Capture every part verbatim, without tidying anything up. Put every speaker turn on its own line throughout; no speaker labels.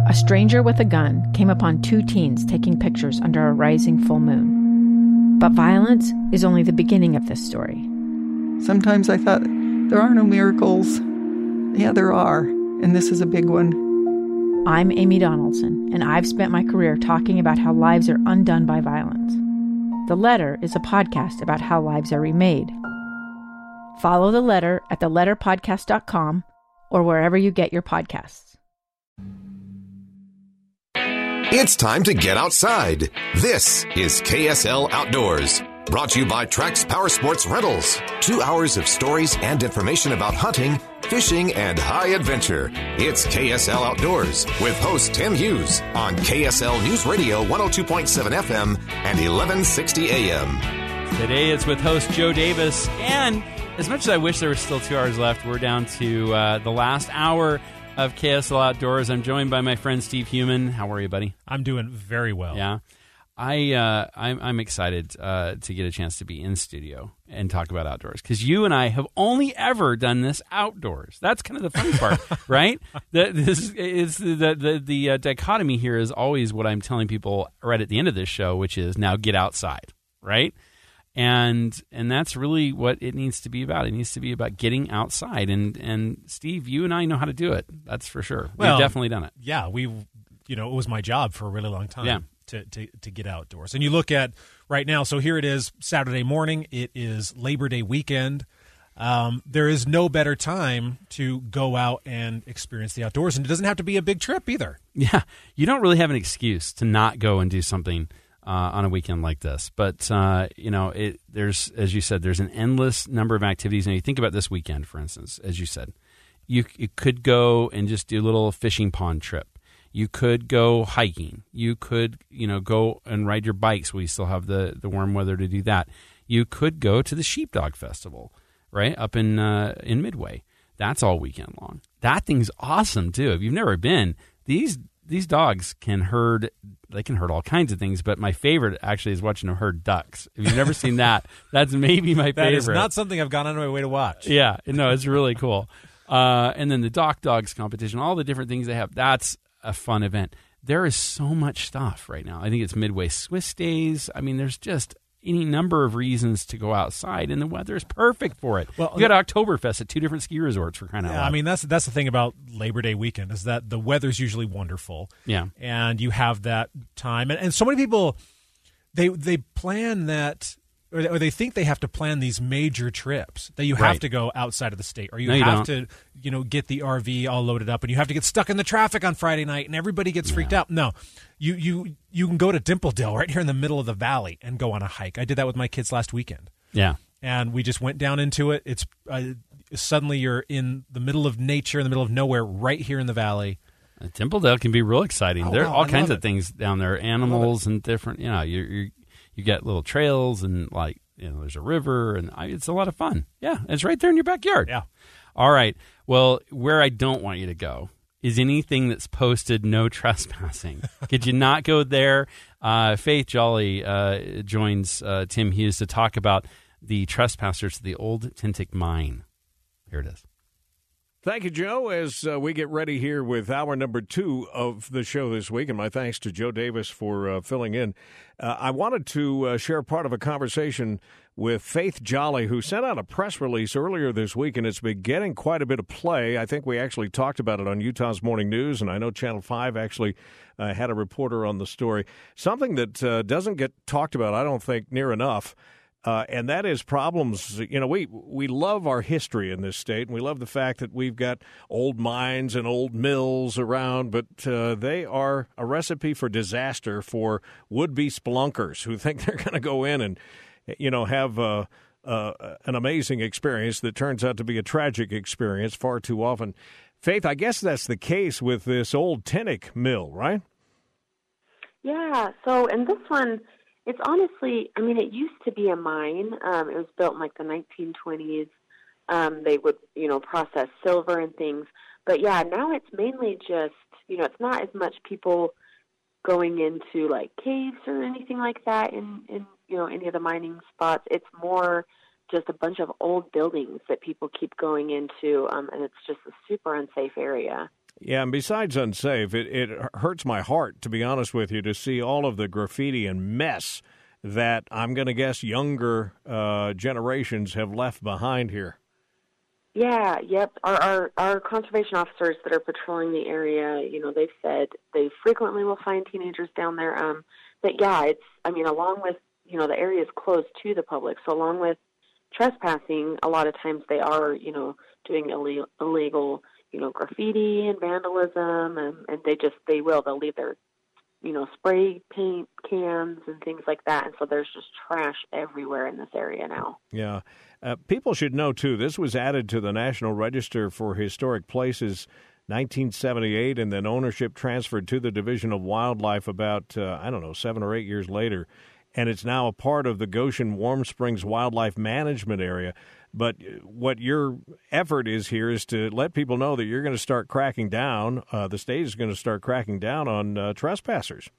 a stranger with a gun came upon two teens taking pictures under a rising full moon. But violence is only the beginning of this story.
Sometimes I thought, there are no miracles. Yeah, there are, and this is a big one.
I'm Amy Donaldson, and I've spent my career talking about how lives are undone by violence. The Letter is a podcast about how lives are remade. Follow The Letter at the letter podcast dot com or wherever you get your podcasts.
It's time to get outside. This is K S L Outdoors, brought to you by Trax Power Sports Rentals. Two hours of stories and information about hunting, fishing, and high adventure. It's K S L Outdoors with host Tim Hughes on K S L News Radio one oh two point seven F M and eleven sixty A M.
Today it's with host Joe Davis, and as much as I wish there was still two hours left, we're down to uh, the last hour of K S L Outdoors. I'm joined by my friend Steve Human. How are you, buddy?
I'm doing very well.
Yeah. I, uh, I'm, I'm excited uh, to get a chance to be in studio and talk about outdoors, because you and I have only ever done this outdoors. That's kind of the funny part, right? The, this is the the, the uh, dichotomy here is always what I'm telling people right at the end of this show, which is now get outside, right? And and that's really what it needs to be about. It needs to be about getting outside. And and Steve, you and I know how to do it. That's for sure.
Well,
We've definitely done it.
Yeah, we, you know, it was my job for a really long time.
Yeah.
To, to, to get outdoors. And you look at right now, so here it is Saturday morning. It is Labor Day weekend. Um, there is no better time to go out and experience the outdoors. And it doesn't have to be a big trip either.
Yeah, you don't really have an excuse to not go and do something uh, on a weekend like this. But, uh, you know, it, there's, as you said, there's an endless number of activities. And you think about this weekend, for instance, as you said, you, you could go and just do a little fishing pond trip. You could go hiking. You could, you know, go and ride your bikes. We still have the, the warm weather to do that. You could go to the Sheepdog Festival, right, up in uh, in Midway. That's all weekend long. That thing's awesome too. If you've never been, these these dogs can herd. They can herd all kinds of things. But my favorite actually is watching them herd ducks. If you've never seen that, that's maybe my favorite.
That is not something I've gone on my way to watch.
Yeah, no, it's really cool. Uh, and then the Dock Dogs competition, all the different things they have. That's a fun event. There is so much stuff right now. I think it's Midway Swiss Days. I mean, there's just any number of reasons to go outside, and the weather is perfect for it. Well, you got Oktoberfest at two different ski resorts for crying out
yeah,
loud.
I mean, that's that's the thing about Labor Day weekend is that the weather's usually wonderful.
Yeah,
and you have that time, and, and so many people they they plan that. Or they, or they think they have to plan these major trips, that you have
right.
to go outside of the state, or you
no, you
have
don't.
to, you know, get the R V all loaded up, and you have to get stuck in the traffic on Friday night, and everybody gets freaked
yeah.
out. No, you you you can go to Dimpledale right here in the middle of the valley and go on a hike. I did that with my kids last weekend.
Yeah,
and we just went down into it. It's uh, suddenly you're in the middle of nature, in the middle of nowhere, right here in the valley.
uh, Dimpledale can be real exciting.
Oh,
there are
wow,
all
I
kinds
love
of
it.
things down there, animals and different. You know, you you you get little trails and like. You know, there's a river, and I, it's a lot of fun. Yeah, it's right there in your backyard.
Yeah.
All right. Well, where I don't want you to go is anything that's posted no trespassing. Could you not go there? Uh, Faith Jolly uh, joins uh, Tim Hughes to talk about the trespassers to the old Tintic mine. Here it is.
Thank you, Joe, as uh, we get ready here with hour number two of the show this week. And my thanks to Joe Davis for uh, filling in. Uh, I wanted to uh, share part of a conversation with Faith Jolly, who sent out a press release earlier this week, and it's been getting quite a bit of play. I think we actually talked about it on Utah's Morning News, and I know Channel five actually uh, had a reporter on the story. Something that uh, doesn't get talked about, I don't think, near enough. Uh, and that is problems. You know, we we love our history in this state, and we love the fact that we've got old mines and old mills around, but uh, they are a recipe for disaster for would-be spelunkers who think they're going to go in and, you know, have uh, uh, an amazing experience that turns out to be a tragic experience far too often. Faith, I guess that's the case with this old Tintic mill, right?
Yeah, so in this one, it's honestly, I mean, it used to be a mine. Um, it was built in like the nineteen twenties. Um, they would, you know, process silver and things. But yeah, now it's mainly just, you know, it's not as much people going into like caves or anything like that in, in you know, any of the mining spots. It's more just a bunch of old buildings that people keep going into, um, and it's just a super unsafe area.
Yeah, and besides unsafe, it, it hurts my heart, to be honest with you, to see all of the graffiti and mess that I'm going to guess younger uh, generations have left behind here.
Yeah, yep. Our, our our conservation officers that are patrolling the area, you know, they've said they frequently will find teenagers down there. Um, but yeah, it's, I mean, along with, you know, the area is closed to the public, so along with trespassing, a lot of times they are, you know, doing illegal, illegal you know, graffiti and vandalism, and, and they just, they will, they'll leave their, you know, spray paint cans and things like that, and so there's just trash everywhere in this area now.
Yeah. Uh, people should know, too, this was added to the National Register for Historic Places nineteen seventy-eight, and then ownership transferred to the Division of Wildlife about, uh, I don't know, seven or eight years later. And it's now a part of the Goshen Warm Springs Wildlife Management Area. But what your effort is here is to let people know that you're going to start cracking down, uh, the state is going to start cracking down on uh, trespassers.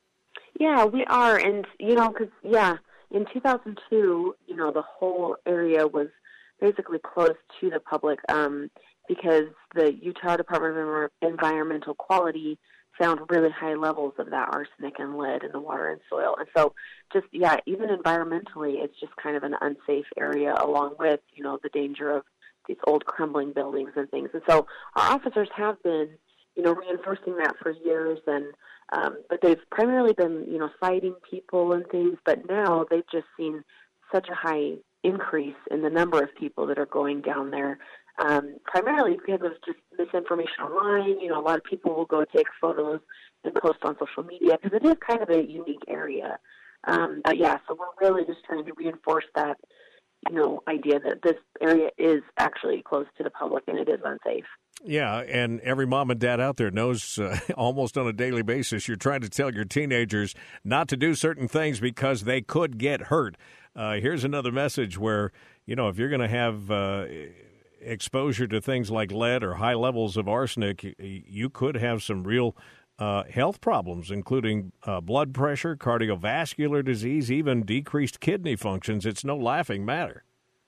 Yeah, we are. And, you know, because, yeah, in two thousand two, you know, the whole area was basically closed to the public um, because the Utah Department of Environmental Quality found really high levels of that arsenic and lead in the water and soil. And so just, yeah, even environmentally, it's just kind of an unsafe area, along with, you know, the danger of these old crumbling buildings and things. And so our officers have been, you know, reinforcing that for years, and um, but they've primarily been, you know, citing people and things, but now they've just seen such a high increase in the number of people that are going down there, um, primarily because of just misinformation online. You know, a lot of people will go take photos and post on social media because it is kind of a unique area. Um, but yeah, so we're really just trying to reinforce that, you know, idea that this area is actually closed to the public and it is unsafe.
Yeah, and every mom and dad out there knows uh, almost on a daily basis you're trying to tell your teenagers not to do certain things because they could get hurt. Uh, here's another message where, you know, if you're going to have uh, exposure to things like lead or high levels of arsenic, you could have some real uh, health problems, including uh, blood pressure, cardiovascular disease, even decreased kidney functions. It's no laughing matter.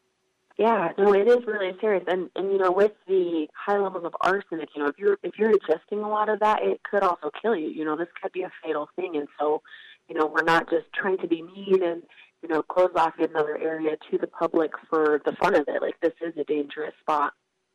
Yeah, no, it is really serious, and and you know, with the high levels of arsenic, you know, if you're if you're ingesting a lot of that, it could also kill you. You know, this could be a fatal thing, and so, you know, we're not just trying to be mean and, you know, close off another area to the public for the fun of it. Like, this is a dangerous spot.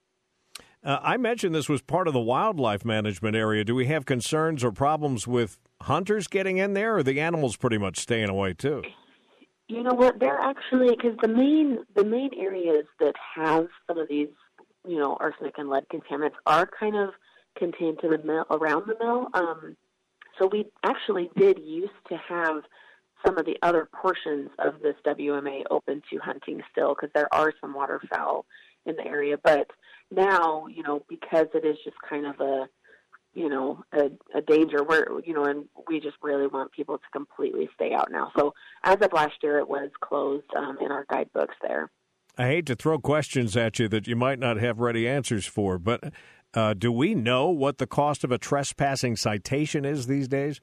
Uh, I mentioned this was part of the wildlife management area. Do we have concerns or problems with hunters getting in there, or are the animals pretty much staying away too?
You know what? They're actually, because the main the main areas that have some of these, you know, arsenic and lead contaminants are kind of contained to the mill, around the mill. Um, so we actually did used to have some of the other portions of this W M A open to hunting still, because there are some waterfowl in the area. But now, you know, because it is just kind of a you know, a, a danger where, you know, and we just really want people to completely stay out now. So as of last year, it was closed um, in our guidebooks there.
I hate to throw questions at you that you might not have ready answers for, but uh, do we know what the cost of a trespassing citation is these days?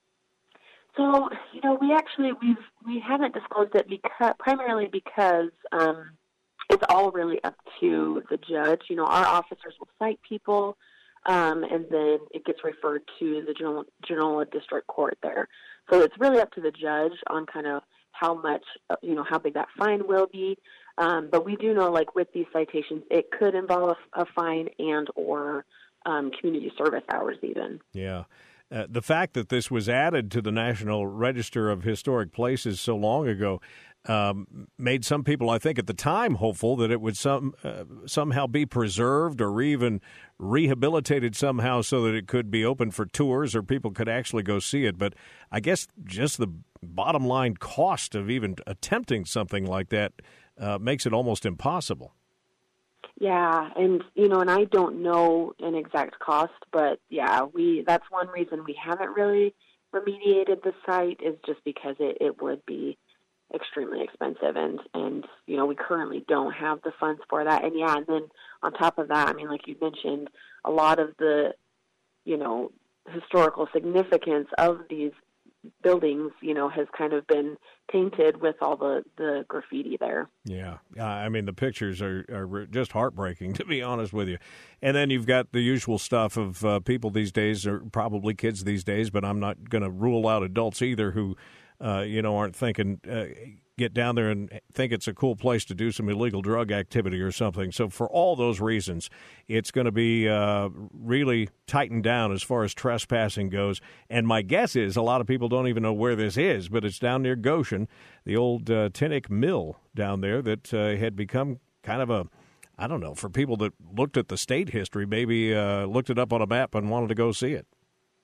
So, you know, we actually, we've, we haven't disclosed it because, primarily because um, it's all really up to the judge. You know, our officers will cite people, Um, and then it gets referred to the Genoa, Genoa District Court there. So it's really up to the judge on kind of how much, you know, how big that fine will be. Um, but we do know, like, with these citations, it could involve a, a fine and or um, community service hours even.
Yeah. Uh, the fact that this was added to the National Register of Historic Places so long ago um, made some people, I think, at the time hopeful that it would some uh, somehow be preserved or even rehabilitated somehow so that it could be open for tours or people could actually go see it. But I guess just the bottom line cost of even attempting something like that uh, makes it almost impossible.
Yeah, and, you know, and I don't know an exact cost, but, yeah, we that's one reason we haven't really remediated the site is just because it, it would be extremely expensive, and, and, you know, we currently don't have the funds for that. And, yeah, and then on top of that, I mean, like you mentioned, a lot of the, you know, historical significance of these buildings, you know, has kind of been tainted with all the, the graffiti there.
Yeah. Uh, I mean, the pictures are, are just heartbreaking, to be honest with you. And then you've got the usual stuff of uh, people these days, or probably kids these days, but I'm not going to rule out adults either who, uh, you know, aren't thinking, uh, get down there and think it's a cool place to do some illegal drug activity or something. So for all those reasons, it's going to be uh, really tightened down as far as trespassing goes. And my guess is a lot of people don't even know where this is, but it's down near Goshen, the old uh, Tinnick Mill down there that uh, had become kind of a, I don't know, for people that looked at the state history, maybe uh, looked it up on a map and wanted to go see it.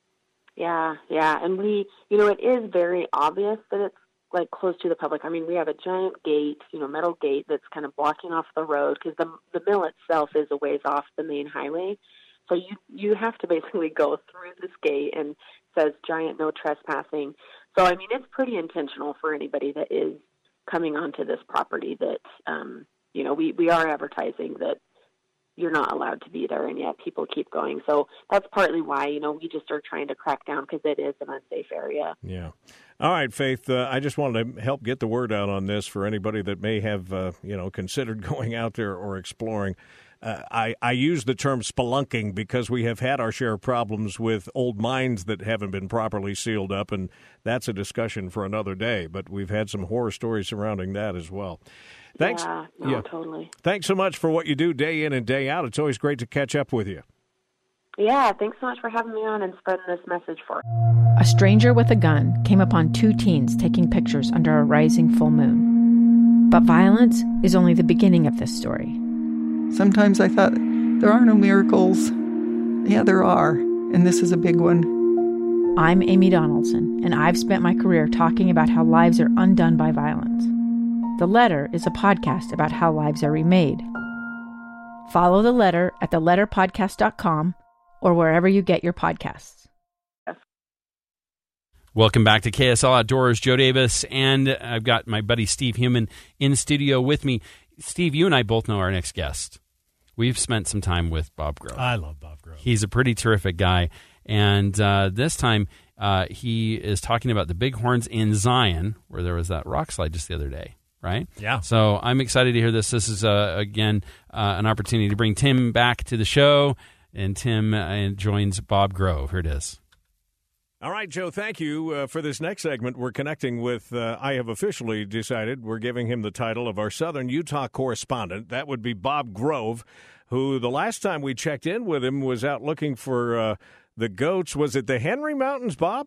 Yeah, yeah. And we, you know, it is very obvious that it's like close to the public. I mean, we have a giant gate, you know, metal gate that's kind of blocking off the road because the the mill itself is a ways off the main highway. So you you have to basically go through this gate, and it says giant no trespassing. So I mean, it's pretty intentional for anybody that is coming onto this property that um, you know, we we are advertising that you're not allowed to be there, and yet people keep going. So that's partly why, you know, we just are trying to crack down because it is an unsafe area.
Yeah. All right, Faith, uh, I just wanted to help get the word out on this for anybody that may have, uh, you know, considered going out there or exploring. Uh, I, I use the term spelunking because we have had our share of problems with old mines that haven't been properly sealed up, and that's a discussion for another day. But we've had some horror stories surrounding that as well. Thanks.
Yeah, no,
yeah.
totally.
Thanks so much for what you do day in and day out. It's always great to catch up with you.
Yeah, thanks so much for having me on and spreading this message for us.
A stranger with a gun came upon two teens taking pictures under a rising full moon. But violence is only the beginning of this story.
Sometimes I thought, there are no miracles. Yeah, there are, and this is a big one.
I'm Amy Donaldson, and I've spent my career talking about how lives are undone by violence. The Letter is a podcast about how lives are remade. Follow The Letter at the letter podcast dot com or wherever you get your podcasts.
Welcome back to K S L Outdoors. Joe Davis, and I've got my buddy Steve Human in studio with me. Steve, you and I both know our next guest. We've spent some time with Bob Grove.
I love Bob Grove.
He's a pretty terrific guy. And uh, this time uh, he is talking about the Bighorns in Zion, where there was that rock slide just the other day. Right?
Yeah.
So I'm excited to hear this. This is, uh, again, uh, an opportunity to bring Tim back to the show, and Tim uh, joins Bob Grove. Here it is.
All right, Joe, thank you. Uh, for this next segment, we're connecting with, uh, I have officially decided we're giving him the title of our Southern Utah correspondent. That would be Bob Grove, who the last time we checked in with him was out looking for uh, the goats. Was it the Henry Mountains, Bob?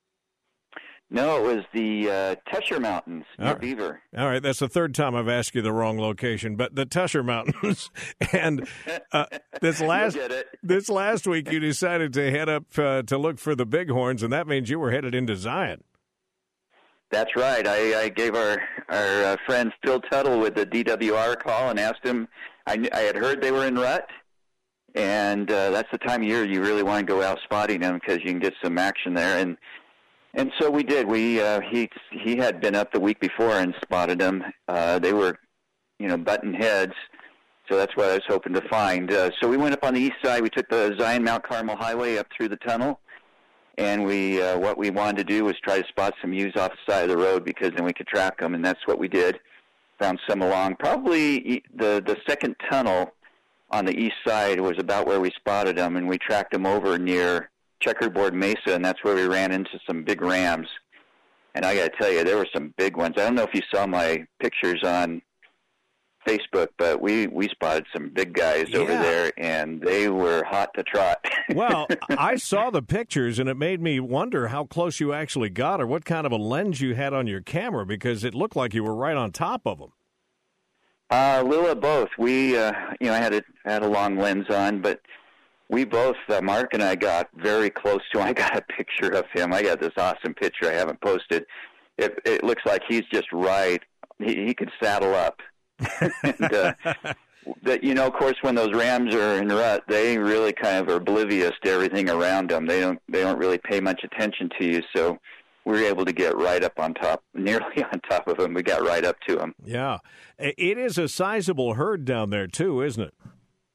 No, it was the uh, Tusher Mountains near
All right.
Beaver.
All right, that's the third time I've asked you the wrong location, but the Tusher Mountains. And uh, this last
get it.
this last week, you decided to head up uh, to look for the Bighorns, and that means you were headed into Zion.
That's right. I, I gave our our uh, friend Phil Tuttle with the D W R a call and asked him. I, knew, I had heard they were in rut, and uh, that's the time of year you really want to go out spotting them because you can get some action there. And And so we did. We uh, he he had been up the week before and spotted them. Uh, they were, you know, button heads. So that's what I was hoping to find. Uh, so we went up on the east side. We took the Zion Mount Carmel Highway up through the tunnel, and we uh, what we wanted to do was try to spot some ewes off the side of the road because then we could track them, and that's what we did. Found some along probably the the second tunnel on the east side was about where we spotted them, and we tracked them over near Checkerboard Mesa, and that's where we ran into some big rams. And I got to tell you, there were some big ones. I don't know if you saw my pictures on Facebook, but we, we spotted some big guys
Yeah.
over there, and they were hot to trot.
Well, I saw the pictures, and it made me wonder how close you actually got or what kind of a lens you had on your camera because it looked like you were right on top of them.
Uh, a little of both. We, uh, you know, I had a, had a long lens on, but we both, uh, Mark and I, got very close to him. I got a picture of him. I got this awesome picture I haven't posted. It, it looks like he's just right. He, he could saddle up. and, uh, that, you know, of course, when those rams are in rut, they really kind of are oblivious to everything around them. They don't, they don't really pay much attention to you. So we were able to get right up on top, nearly on top of them. We got right up to them.
Yeah. It is a sizable herd down there, too, isn't it?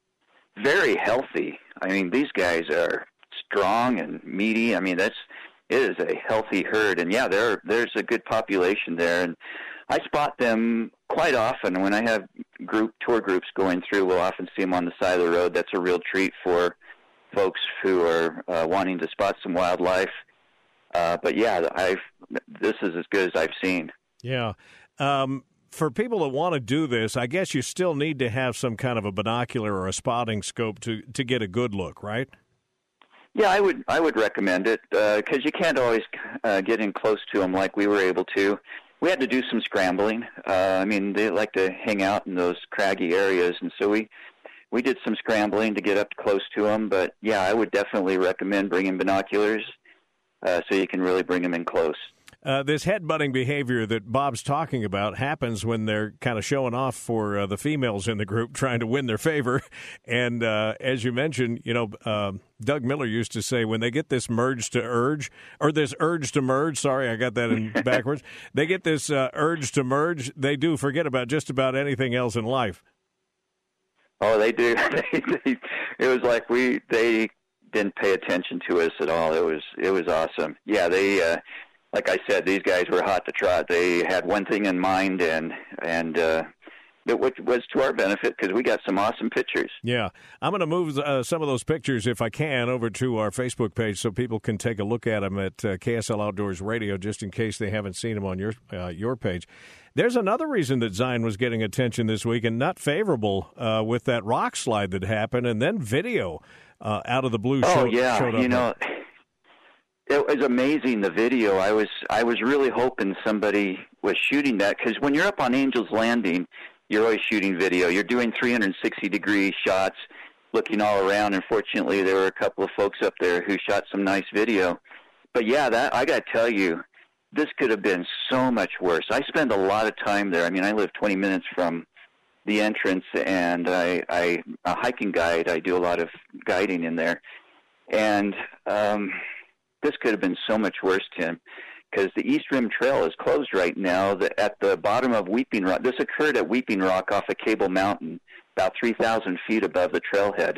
Very healthy. I mean, these guys are strong and meaty. I mean, that's it is a healthy herd. And yeah, there there's a good population there, and I spot them quite often when I have group tour groups going through. We'll often see them on the side of the road. That's a real treat for folks who are uh, wanting to spot some wildlife. Uh, but yeah, I've this is as good as I've seen.
Yeah. Um, for people that want to do this, I guess you still need to have some kind of a binocular or a spotting scope to, to get a good look, right?
Yeah, I would I would recommend it because uh, you can't always uh, get in close to them like we were able to. We had to do some scrambling. Uh, I mean, they like to hang out in those craggy areas, and so we we did some scrambling to get up close to them. But yeah, I would definitely recommend bringing binoculars uh, so you can really bring them in close.
Uh, this headbutting behavior that Bob's talking about happens when they're kind of showing off for uh, the females in the group, trying to win their favor. And uh, as you mentioned, you know, uh, Doug Miller used to say when they get this merge to urge, or this urge to merge, sorry, I got that in backwards. They get this uh, urge to merge, they do forget about just about anything else in life.
Oh, they do. they, they, it was like we they didn't pay attention to us at all. It was it was awesome. Yeah, they. Uh, Like I said, these guys were hot to trot. They had one thing in mind, and and uh, it was to our benefit because we got some awesome pictures.
Yeah, I'm going to move uh, some of those pictures, if I can, over to our Facebook page so people can take a look at them at uh, K S L Outdoors Radio, just in case they haven't seen them on your uh, your page. There's another reason that Zion was getting attention this week, and not favorable uh, with that rock slide that happened, and then video uh, out of the blue.
Oh
showed,
yeah,
showed up
you know.
There.
It was amazing, the video. I was I was really hoping somebody was shooting that because when you're up on Angel's Landing, you're always shooting video. You're doing three hundred sixty degree shots, looking all around. And fortunately, there were a couple of folks up there who shot some nice video. But yeah, that I got to tell you, this could have been so much worse. I spend a lot of time there. I mean, I live twenty minutes from the entrance, and I, I a hiking guide. I do a lot of guiding in there, and um, this could have been so much worse, Tim, because the East Rim Trail is closed right now. The, at the bottom of Weeping Rock, this occurred at Weeping Rock off of Cable Mountain, about three thousand feet above the trailhead.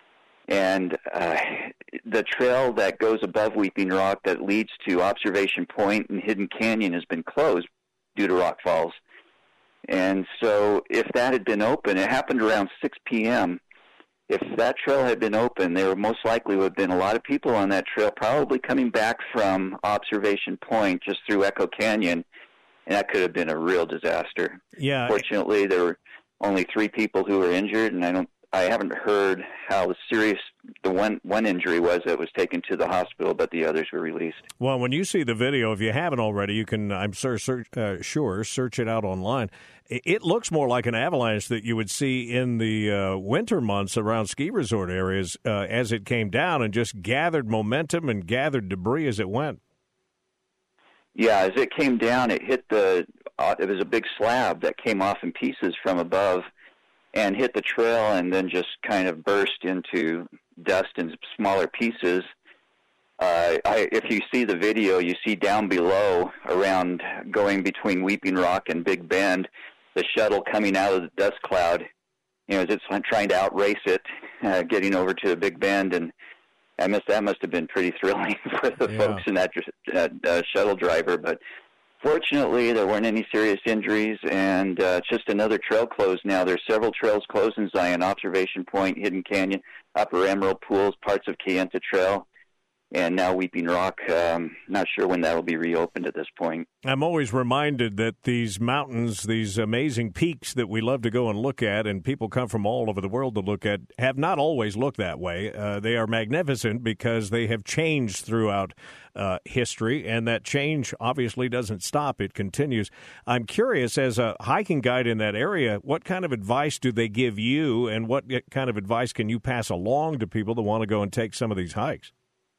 And uh, the trail that goes above Weeping Rock that leads to Observation Point and Hidden Canyon has been closed due to rock falls. And so if that had been open, it happened around six p.m., if that trail had been open, there most likely would have been a lot of people on that trail, probably coming back from Observation Point just through Echo Canyon, and that could have been a real disaster.
Yeah.
Fortunately, there were only three people who were injured, and I don't, I haven't heard how serious the one one injury was that was taken to the hospital, but the others were released.
Well, when you see the video, if you haven't already, you can, I'm sure, search, uh, sure, search it out online. It looks more like an avalanche that you would see in the uh, winter months around ski resort areas uh, as it came down and just gathered momentum and gathered debris as it went.
Yeah, as it came down, it hit the, uh, it was a big slab that came off in pieces from above and hit the trail and then just kind of burst into dust in smaller pieces. Uh, I, if you see the video, you see down below, around going between Weeping Rock and Big Bend, the shuttle coming out of the dust cloud. You know, it's trying to outrace it, uh, getting over to Big Bend, and that must that must have been pretty thrilling for the yeah. folks in that uh, uh, shuttle driver. But fortunately, there weren't any serious injuries, and uh, it's just another trail closed now. There's several trails closed in Zion: Observation Point, Hidden Canyon, Upper Emerald Pools, parts of Kayenta Trail, and now Weeping Rock. Um, not sure when that will be reopened at this point.
I'm always reminded that these mountains, these amazing peaks that we love to go and look at, and people come from all over the world to look at, have not always looked that way. Uh, they are magnificent because they have changed throughout uh, history, and that change obviously doesn't stop. It continues. I'm curious, as a hiking guide in that area, what kind of advice do they give you, and what kind of advice can you pass along to people that want to go and take some of these hikes?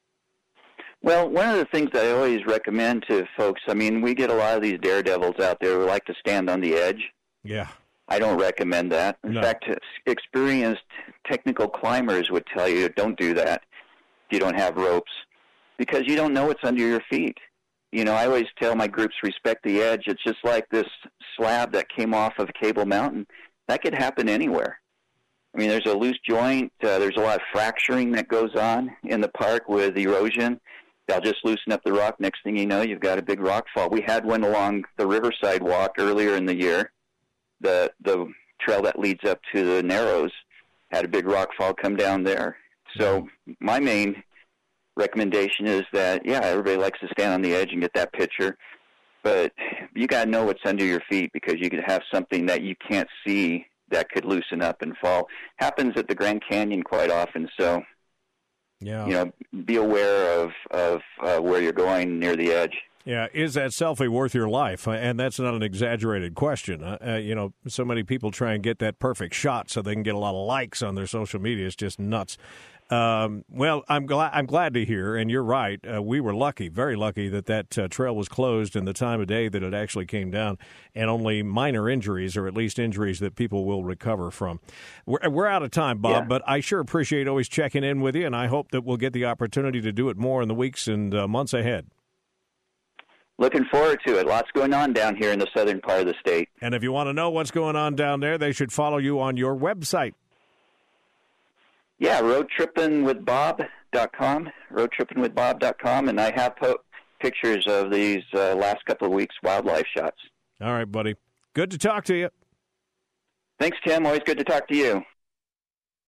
Well, one of the things that I always recommend to folks, I mean, we get a lot of these daredevils out there who like to stand on the edge.
Yeah.
I don't recommend that. In
no.
fact, experienced technical climbers would tell you don't do that if you don't have ropes, because you don't know what's under your feet. You know, I always tell my groups, respect the edge. It's just like this slab that came off of Cable Mountain. That could happen anywhere. I mean, there's a loose joint. Uh, there's a lot of fracturing that goes on in the park with erosion. they'll just loosen up the rock. Next thing you know, you've got a big rock fall. We had one along the Riverside Walk earlier in the year. The the trail that leads up to the Narrows had a big rock fall come down there. So my main recommendation is that, yeah, everybody likes to stand on the edge and get that picture, but you got to know what's under your feet, because you could have something that you can't see that could loosen up and fall. Happens at the Grand Canyon quite often, so
yeah,
you know, be aware of, of uh, where you're going near the edge.
Yeah, is that selfie worth your life? And that's not an exaggerated question. Uh, uh, you know, so many people try and get that perfect shot so they can get a lot of likes on their social media. It's just nuts. Um, well, I'm glad I'm glad to hear, and you're right. Uh, we were lucky, very lucky, that that uh, trail was closed in the time of day that it actually came down, and only minor injuries, or at least injuries that people will recover from. We're, we're out of time, Bob,
yeah.
but I sure appreciate always checking in with you, and I hope that we'll get the opportunity to do it more in the weeks and uh, months ahead.
Looking forward to it. Lots going on down here in the southern part of the state.
And if you want to know what's going on down there, they should follow you on your website.
Yeah, road tripping with bob dot com, road tripping with bob dot com, and I have po- pictures of these uh, last couple of weeks' wildlife shots.
All right, buddy. Good to talk to you.
Thanks, Tim. Always good to talk to you.